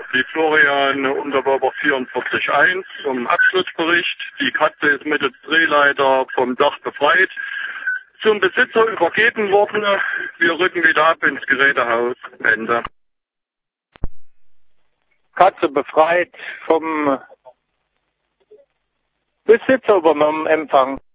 die Florian Unterbauber 44.1 zum Abschlussbericht. Die Katze ist mit dem Drehleiter vom Dach befreit, zum Besitzer übergeben worden. Wir rücken wieder ab ins Gerätehaus. Ende. Katze befreit, vom Besitzer übernommen, Empfang.